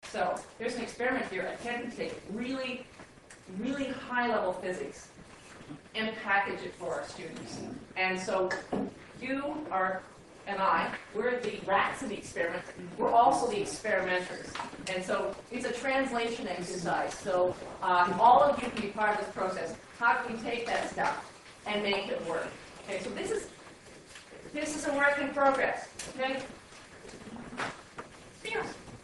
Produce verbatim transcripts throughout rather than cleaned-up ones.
So there's an experiment here attempting to take really, really high-level physics and package it for our students. And so you are, and I, we're the rats in the experiment. We're also the experimenters. And so it's a translation exercise. So um, all of you can be part of this process. How can we take that stuff and make it work? Okay, so this is this is a work in progress. Okay. Yeah.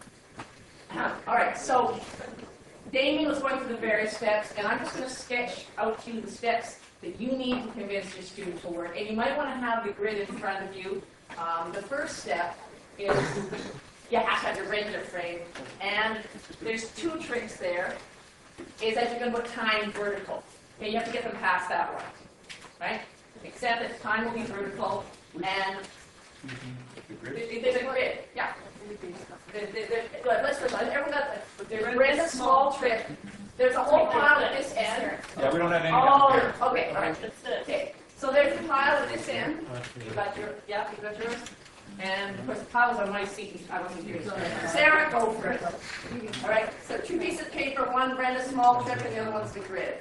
All right. So Damien was going through the various steps, and I'm just going to sketch out to you the steps that you need to convince your students to work. And you might want to have the grid in front of you. Um, the first step is you have to have your regular frame, and there's two tricks there. Is that you're going to put time vertical. Okay, you have to get them past that one, right? Except that time will be vertical, and there's a grid. Yeah. There, there, there, let's let's everyone got there's grid, a small trick. There's a whole pile at this end. Yeah, we don't have any. Oh, okay, all right. Okay. So there's a pile at this end. You got your, yeah, you got yours. And of course, the piles on my seat. I wasn't here. So Sarah, go for it. All right. So two pieces of paper, one Brenda small trip, and the other one's the grid.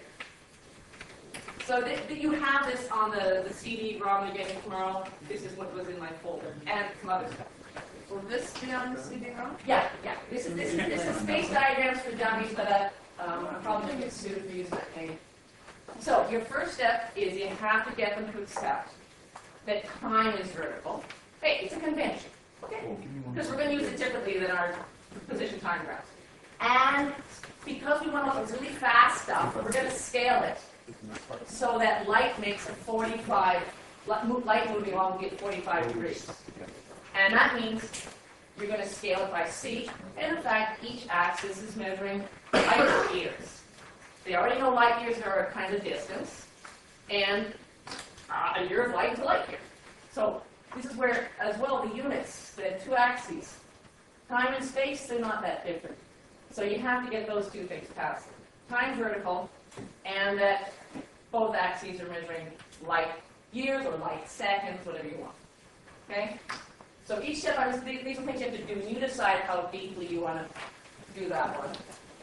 So th th you have this on the, the C D ROM you're getting tomorrow. This is what was in my folder, and some other stuff. Will this be on the C D ROM? Yeah, yeah. This is this is this is space diagrams for dummies, but uh, um, I'm probably going to get sued for using that name. So your first step is you have to get them to accept that time is vertical. Hey, it's a convention, okay? Because we're going to use it differently than our position time graphs. And because we want all the really fast stuff, we're going to scale it so that light makes a forty-five, light moving along will get forty-five degrees. And that means you're going to scale it by c. And in fact, each axis is measuring light years. They already know light years are a kind of distance, and uh, a year of light is a light year. So this is where, as well, the units, the two axes, time and space, they're not that different. So you have to get those two things passed. Time vertical, and that both axes are measuring light years or light seconds, whatever you want. Okay? So each step, I was, these are things you have to do, and you decide how deeply you want to do that one.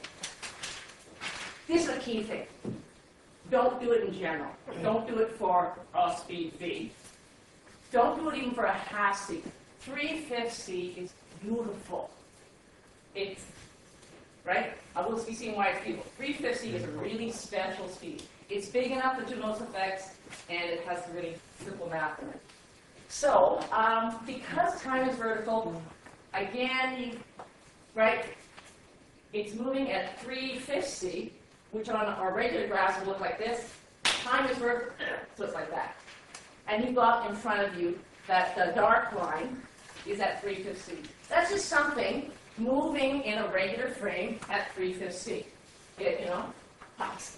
This is a key thing. Don't do it in general. Don't do it for a speed v. Don't do it even for a half c. Three-fifths c is beautiful. It's, right? I will be seeing why it's beautiful. Three-fifths c is a really special speed. It's big enough to do most effects, and it has really simple math in it. So, um, because time is vertical, again, you, right, it's moving at three-fifths c, which on our regular graphs would look like this. Time is vertical, so it's like that. And you've got in front of you that the dark line is at three-fifths c. That's just something moving in a regular frame at three-fifths c. It, you know, pops.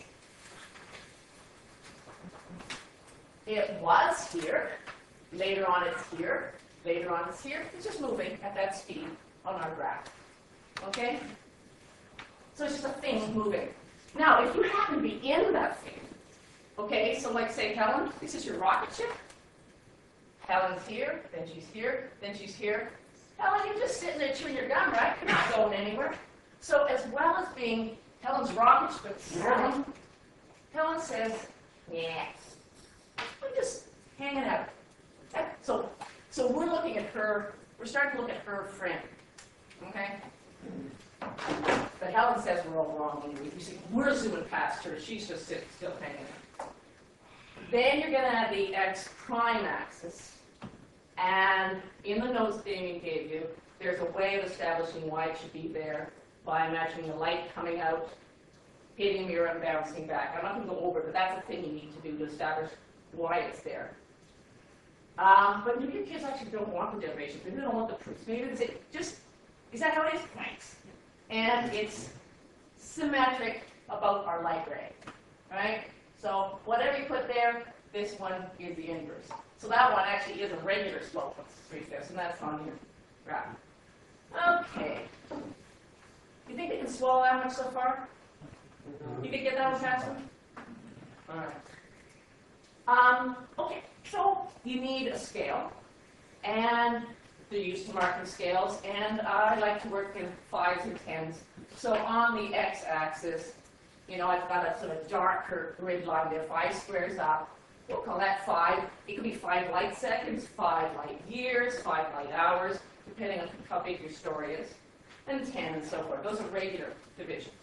It was here. Later on it's here. Later on it's here. It's just moving at that speed on our graph. Okay? So it's just a thing moving. Now, if you happen to be in that thing, okay, so like say Helen, this is your rocket ship. Helen's here, then she's here, then she's here. Helen, you're just sitting there chewing your gum, right? You're not going anywhere. So as well as being Helen's rocket ship, Helen, Helen says, yes. We're just hanging out. Okay? So, so we're looking at her, we're starting to look at her friend. Okay? But Helen says we're all wrong. You see, we're zooming past her. She's just sitting, still hanging out. Then you're going to have the x prime axis. And in the notes Damien gave you, there's a way of establishing why it should be there by imagining the light coming out, hitting a mirror, and bouncing back. I'm not going to go over it, but that's a thing you need to do to establish why it's there. Um, but maybe your kids actually don't want the derivations. Maybe they don't want the proofs. Maybe they say, just, is that how it is? Thanks. And it's symmetric about our light ray, right? So whatever you put there, this one is the inverse. So that one actually is a regular slope of three-fifths, and that's on your graph. Okay. You think they can swallow that much so far? You can get that one faster? All right. Um, okay, so you need a scale, and they're used to marking scales, and I like to work in fives and tens. So on the x-axis, you know, I've got a sort of darker grid line there. Five squares up. We'll call that five. It could be five light seconds, five light years, five light hours, depending on how big your story is, and ten and so forth. Those are regular divisions.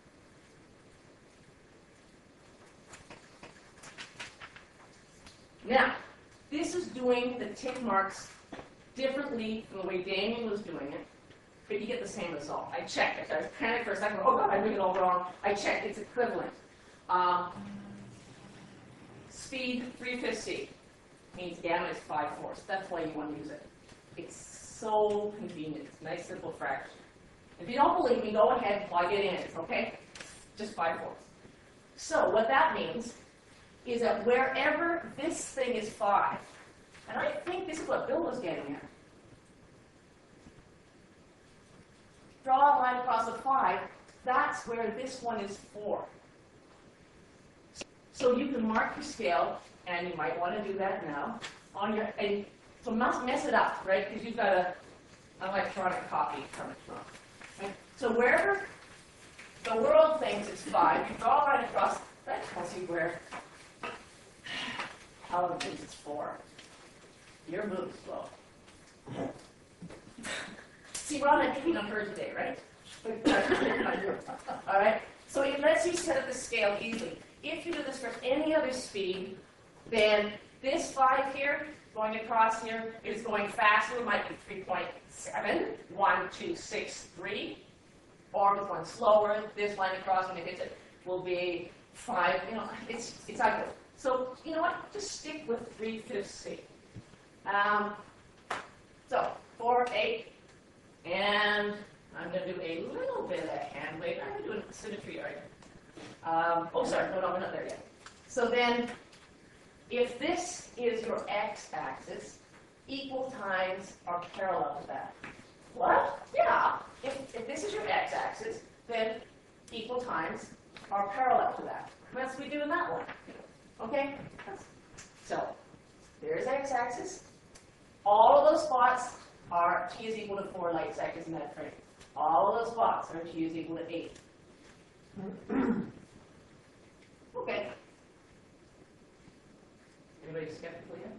Now, this is doing the tick marks differently from the way Damien was doing it, but you get the same result. I checked it. I panicked for a second. Oh, God, I'm doing it all wrong. I checked. It's equivalent. Um, speed, three-fifths C. Means gamma is five-fourths. That's why you want to use it. It's so convenient. It's a nice, simple fraction. If you don't believe me, go ahead and plug it in, okay? Just five-fourths. So what that means is that wherever this thing is five, and I think this is what Bill was getting at. Draw a line across the five, that's where this one is four. So you can mark your scale, and you might want to do that now, on your, and so must mess it up, right? Because you've got a, an electronic copy coming from. Right? So wherever the world thinks it's five, you draw a line across, that tells you where Alan thinks it's four. You're moving slow. See, we're on a picking on her today, right? All right? So it lets you set up the scale easily. If you do this for any other speed, then this five here, going across here, is going faster. It might be three point seven, one, two, six, three. Or if it's going slower, this line across when it hits it will be five. You know, it's, it's ugly. So, you know what? Just stick with three-fifths C. Um, so, four, eight, and I'm going to do a little bit of hand wave. I'm going to do a symmetry argument. Um, oh, sorry, no, no, we're not there yet. So then, if this is your x-axis, equal times are parallel to that. What? Yeah. If, if this is your x-axis, then equal times are parallel to that. That's what we do in that one. Okay? So, there's x-axis. All of those spots are t is equal to four light seconds in that frame. All of those spots are t is equal to eight. Okay. Anybody skeptical yet?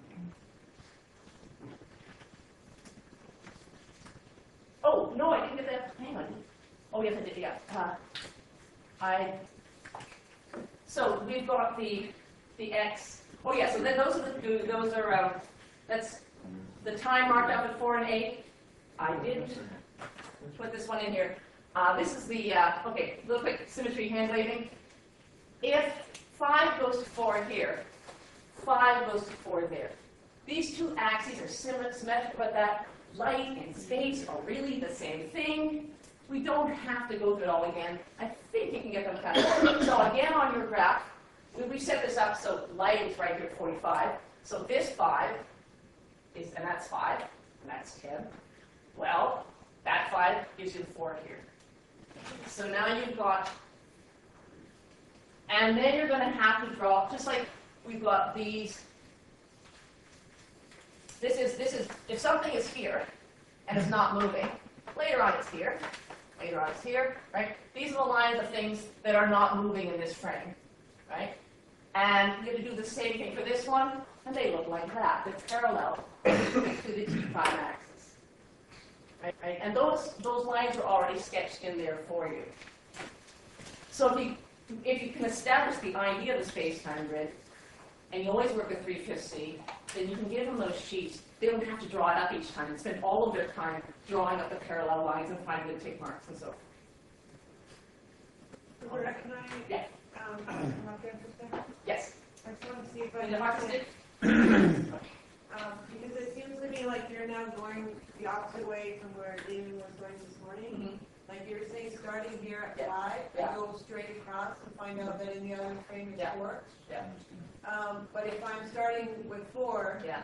Oh, no, I didn't get that. Hang on. Oh, yes, I did, yeah. Uh, I, so we've got the, the x. Oh, yeah, so then those are the, those are, um, that's the time marked up at four and eight. I didn't put this one in here. Uh, this is the, uh, okay, real quick, symmetry hand waving. If five goes to four here, five goes to four there. These two axes are symmetric, but that light and space are really the same thing. We don't have to go through it all again. I think you can get them kind of. So again, on your graph, we set this up so light is right here at forty-five. So this five is, and that's five, and that's ten. Well, that five gives you the four here. So now you've got, and then you're going to have to draw, just like we've got these. This is, this is, if something is here and it's not moving, later on it's here, later on it's here, right? These are the lines of things that are not moving in this frame, right? And you're going to do the same thing for this one, and they look like that. They're parallel to the t prime axis, right? right? And those, those lines are already sketched in there for you. So if you, if you can establish the idea of the space-time grid, and you always work with three-fifths C, then you can give them those sheets. They don't have to draw it up each time and spend all of their time drawing up the parallel lines and finding the tick marks and so forth. Roberta, can I Yeah. um, come up there for a second? Yes. I just want to see if I Need a hockey stick? um, because it seems to me like you're now going the opposite way from where Damon was going this morning. Mm-hmm. Like you're saying, starting here at Yeah. five, Yeah. and go straight across and find out that in the other frame it's Yeah. four. Yeah. Um, but if I'm starting with four, Yeah.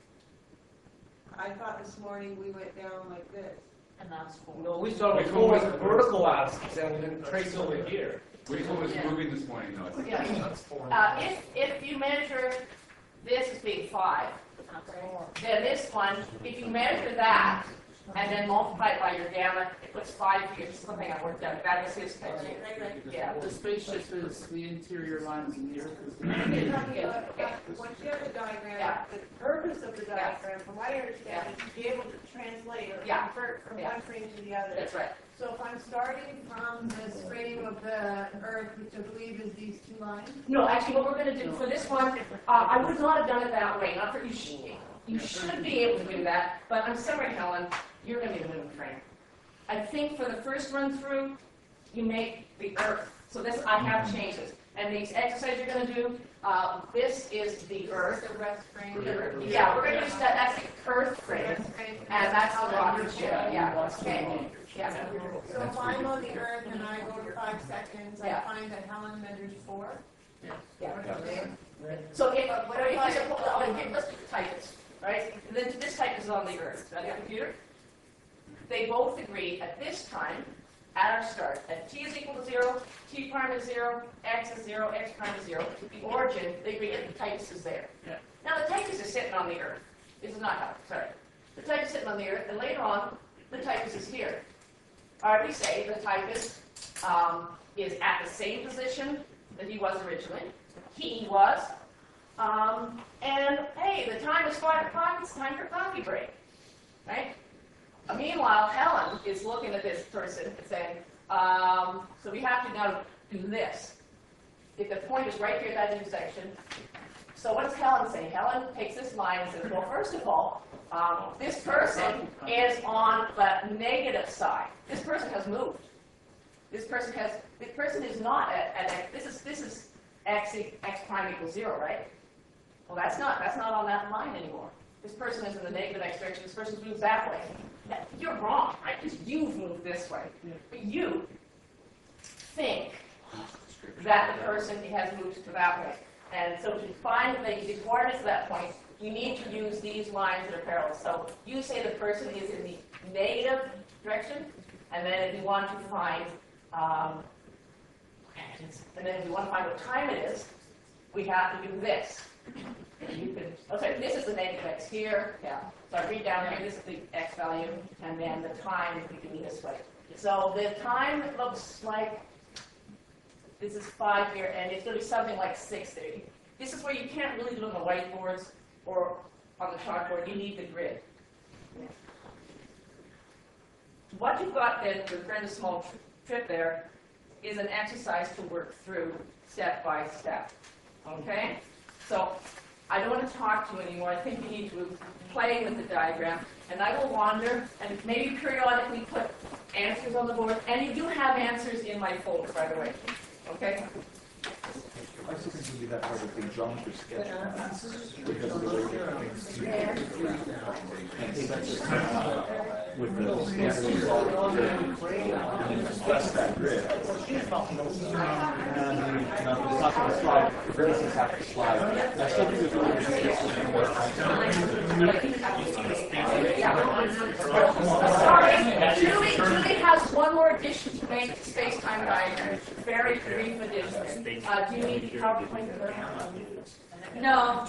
I thought this morning we went down like this. And that's four. No, we started with Which four one as was a the vertical axis and then trace over here. Which one was Yeah. moving this morning, though? Yeah. That's four. Uh, if, if you measure this as being five, Then this one, if you measure that and then multiply it by your gamma, it puts five here. This is something I worked out. That was his criteria. Yeah. The spaceship is the interior lines and the Earth is the. You're talking about, okay, once you have the diagram, Yeah. the purpose of the Yeah. diagram, from what I understand, is to be able to translate or Yeah. convert from Yeah. one frame to the other. That's right. So if I'm starting from this frame of the Earth, which I believe is these two lines, No, actually, what we're going to do for this one, uh, I would not have done it that way. Not for you. Should, you should be able to do that, but I'm sorry, Helen, you're going to be the moving frame. I think for the first run through, you make the Earth. So this, I have changes, and these exercises you're going to do. Uh, this is the Earth. the rest frame. Yeah, we're going to use that. That's the Earth frame, Rest frame. and that's the rocket ship. Yeah. Okay. Yeah. So if I'm on the Earth and I go to five seconds, I Yeah. find that Helen measures four. Yeah. Okay. So if, what do you think? Let's do the typist, right? And then this typist is on the Earth. Is that your computer? They both agree at this time, at our start, that t is equal to zero, t prime is zero, x is zero, x prime is zero. The origin, they agree that the typist is there. Yeah. Now the typist is sitting on the Earth. This is not how, sorry. The typist is sitting on the Earth, and later on, the typist is here. Or we say the typist um, is at the same position that he was originally. He was. Um, and hey, the time is five o'clock, it's time for coffee break. Right? Uh, meanwhile, Helen is looking at this person and saying, um, so we have to now do this. If the point is right here at that intersection, so what does Helen say? Helen takes this line and says, well, first of all, um, this person is on the negative side. This person has moved. This person has, this person is not at, at x, this is, this is x, e- x prime equals zero, right? Well, that's not, that's not on that line anymore. This person is in the negative x direction, this person's moved that way. That- You're wrong, right? Because you've moved this way. But you think that the person has moved to that way. And so to find the, the coordinates of that point, you need to use these lines that are parallel. So you say the person is in the negative direction, and then if you want to find, um, and then if you want to find what time it is, we have to do this. You can, oh, sorry, this is the negative x here. Yeah. So I read down here, this is the x value, and then the time we can do this way. So the time looks like this is five here, and it's going to be something like six thirty. This is where you can't really do it on the whiteboards or on the chalkboard. You need the grid. What you've got then, the very small trip there, is an exercise to work through step by step. Okay? So I don't want to talk to you anymore. I think you need to play with the diagram. And I will wander and maybe periodically put answers on the board. And you do have answers in my folder, by the way. Okay? I still think it'd be that part of the geometry sketch. Because of the way things and such a- with the scattering grid, and then express that grid. And now, it's not going to slide, the vertices have to slide. I still think there's a little Sorry, Julie, Julie has one more addition to make to space-time diagram. Very brief addition. Uh, do you need the PowerPoint? No.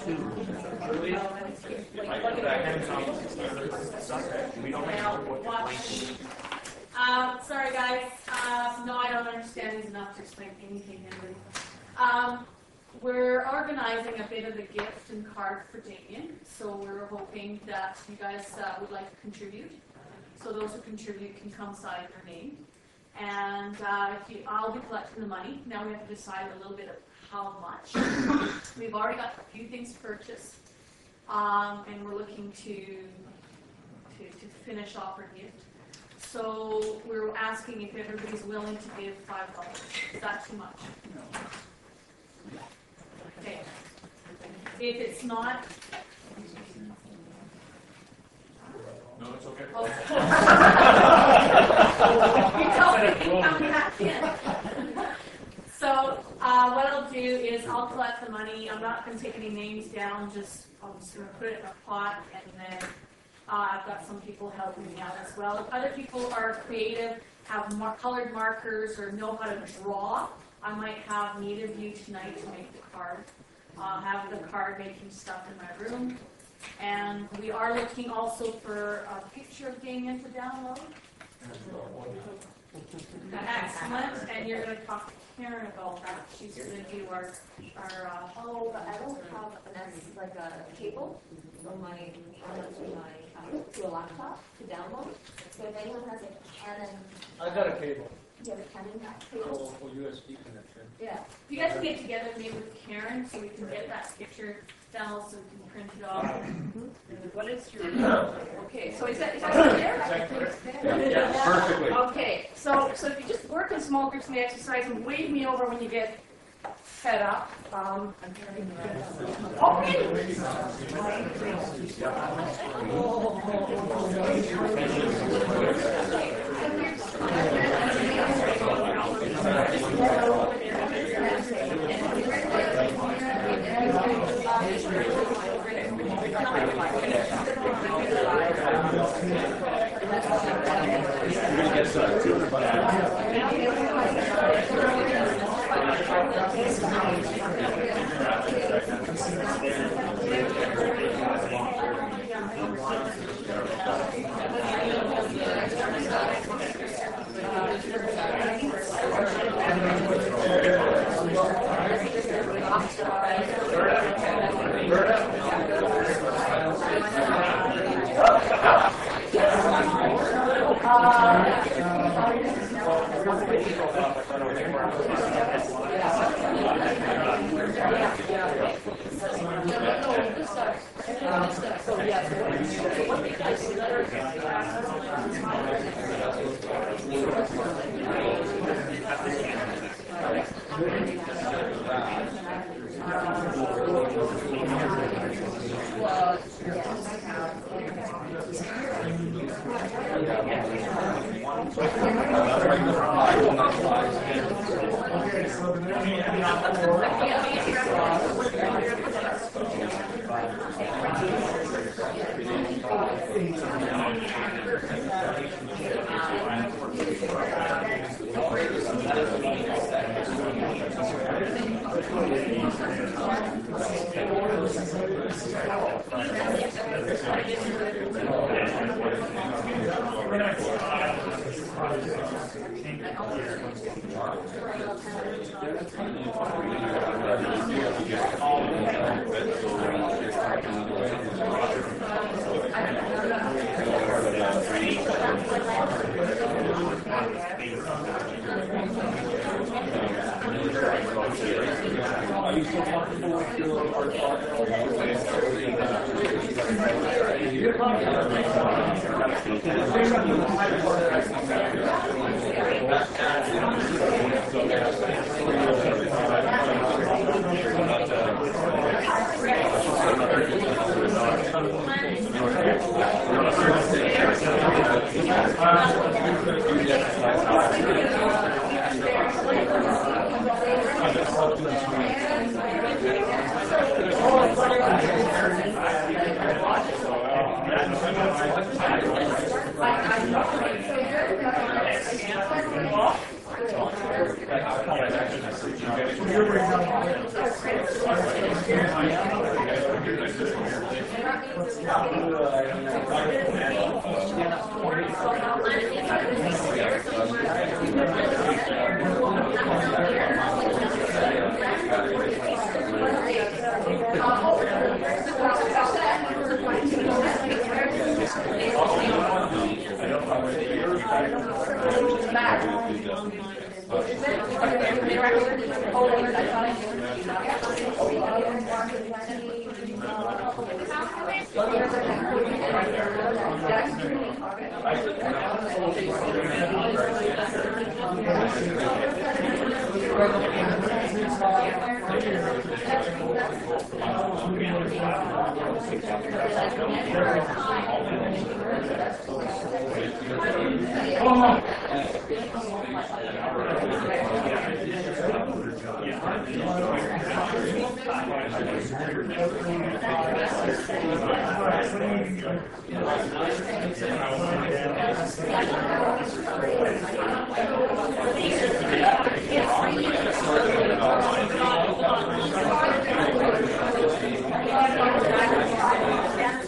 Um, sorry guys, uh, no, I don't understand these enough to explain anything. Really. Um, we're organizing a bit of the gift and card for Damien, so we're hoping that you guys uh, would like to contribute. So those who contribute can come sign their name. And uh, if you, I'll be collecting the money. Now we have to decide a little bit of how much. We've already got a few things purchased, um, and we're looking to, to to finish off our gift. So we're asking if everybody's willing to give five dollars. Is that too much? Okay. If it's not, No, it's okay. you tell me to come back in. So uh, what I'll do is I'll collect the money. I'm not going to take any names down. Just I'm just going to put it in a pot, and then uh, I've got some people helping me out as well. If other people are creative, have mar colored markers, or know how to draw, I might have need of you tonight to make the card. Uh, have the card making stuff in my room. And we are looking also for a picture of Damien to download. Excellent, and you're going to talk to Karen about that. She's going to do our, our uh, Oh, but I don't have an S, like a cable on my, on to my, um, to a laptop to download. So if anyone has a Canon, I got a cable. you have a Canon Oh, cable? for U S B connection. Yeah. if you guys can get together maybe with Karen so we can get that picture down so we can print it off. What is your, okay, so is that, is that there? Yeah, perfectly. Okay, so, so if you just work in small groups in the exercise and wave me over when you get set up. Um, okay. Yeah.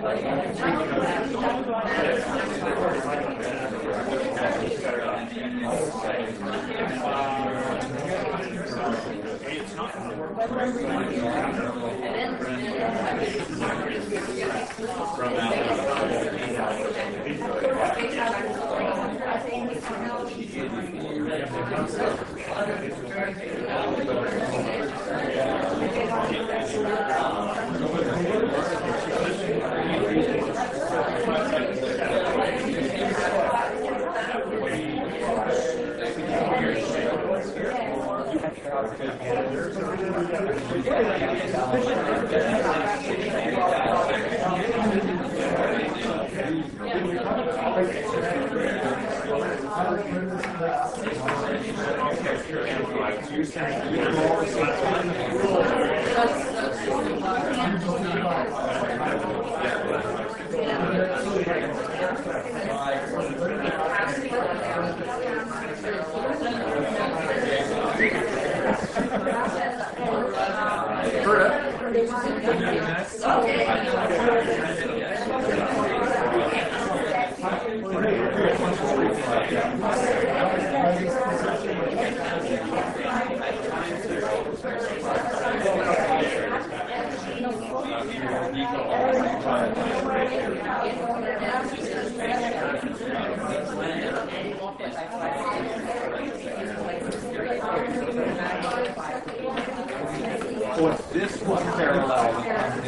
So it's this one parallel.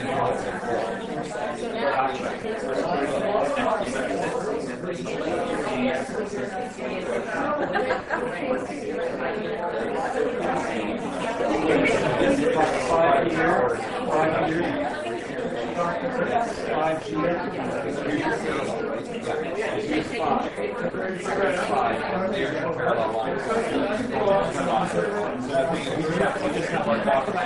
Five here, five here. Five here. Five. Five. There's a parallel line. So we just have one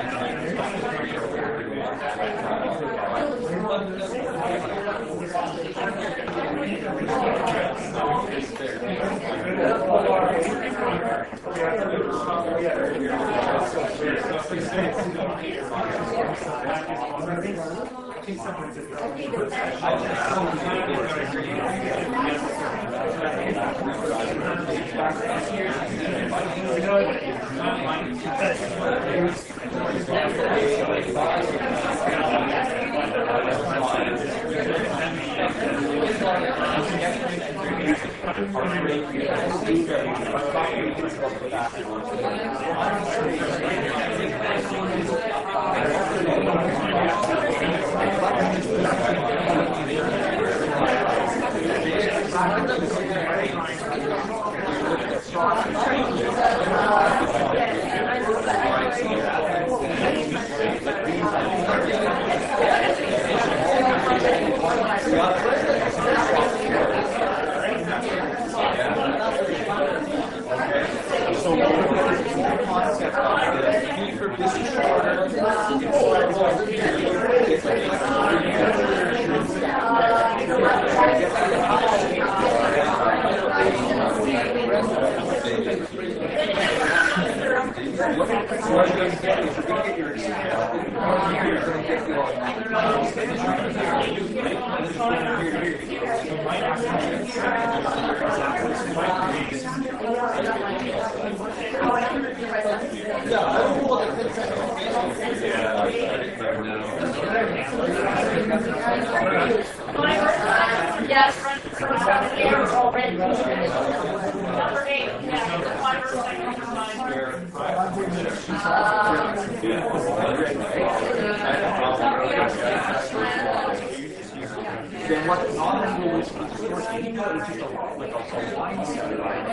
Then what not do is of course any kind of just a, like a, a line set, right?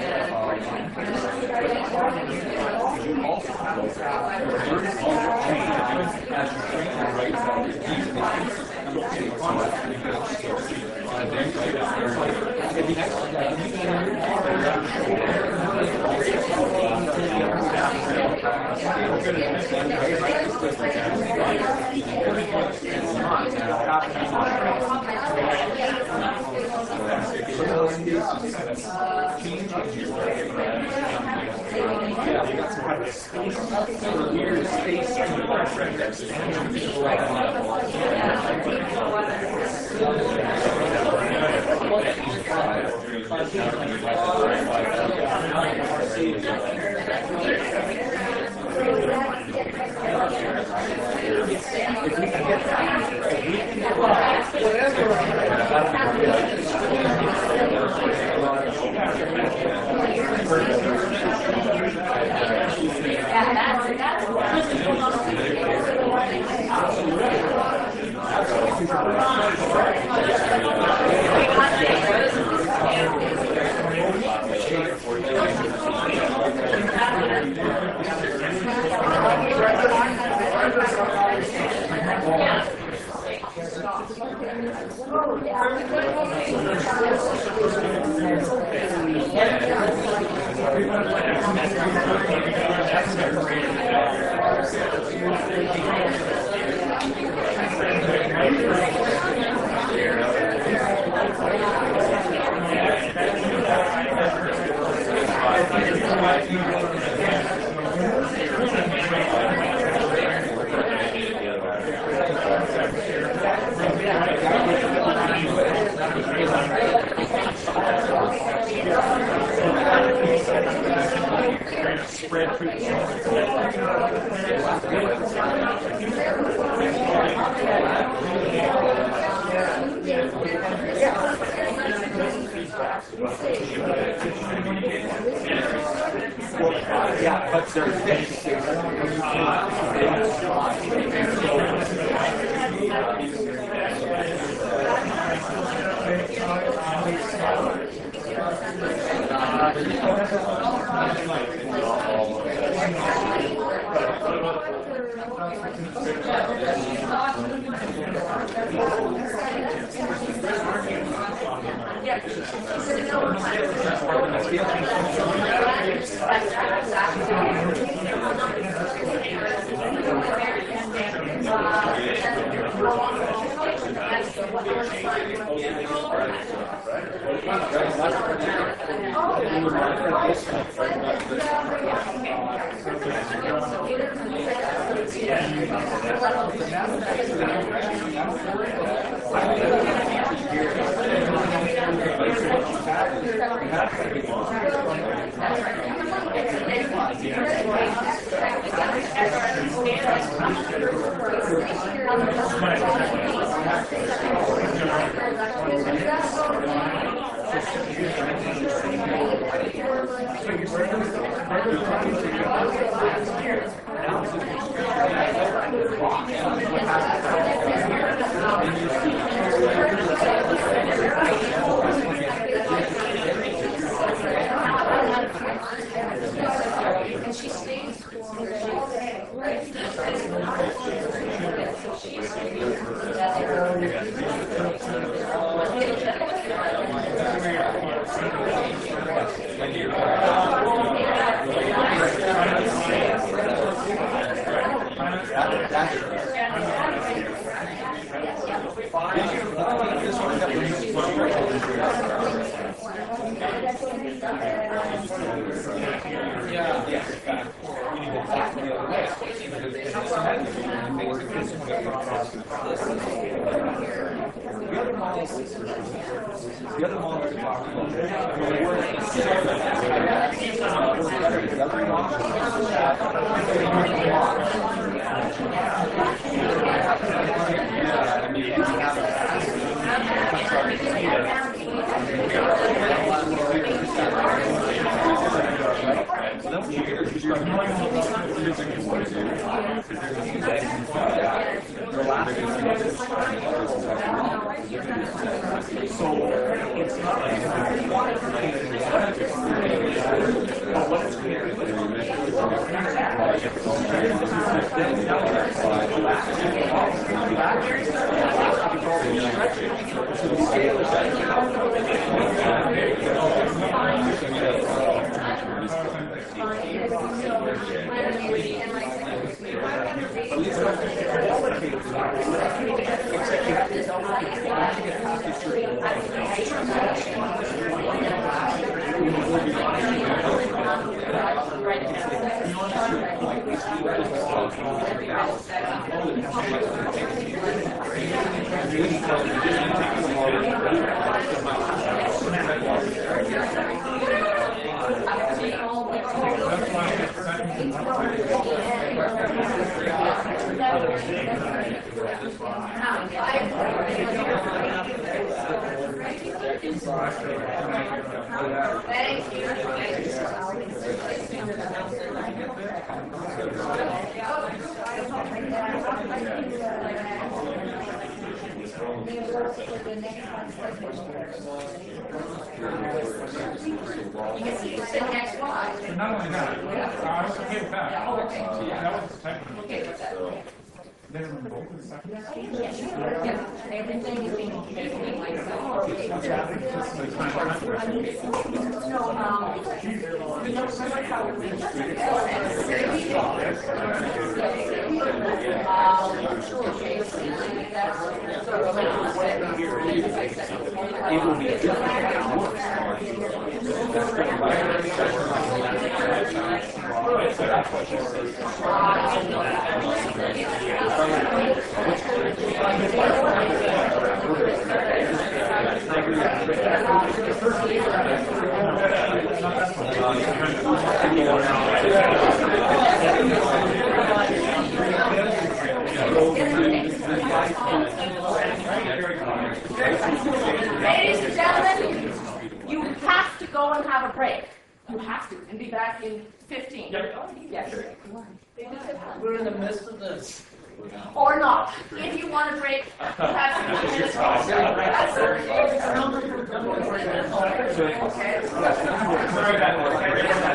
Uh, you also have those vertical change as you train the right side. And the next Yeah, we got some kind of space, some weird space Yeah, but there's the other model we talked Thank you. You can see it's the next slide. But not only that, I was okay with that. Yeah, okay. That was technical. Okay, with that. Then we vote for the second. Yeah, everything is being basically like so. No, um, you know, someone probably. It will be a Ladies and gentlemen, you have to go and have a break. You have to, and be back in fifteen. Yes. We're in the midst of this. Or not. If you want a break, you have to be minutes. That's okay.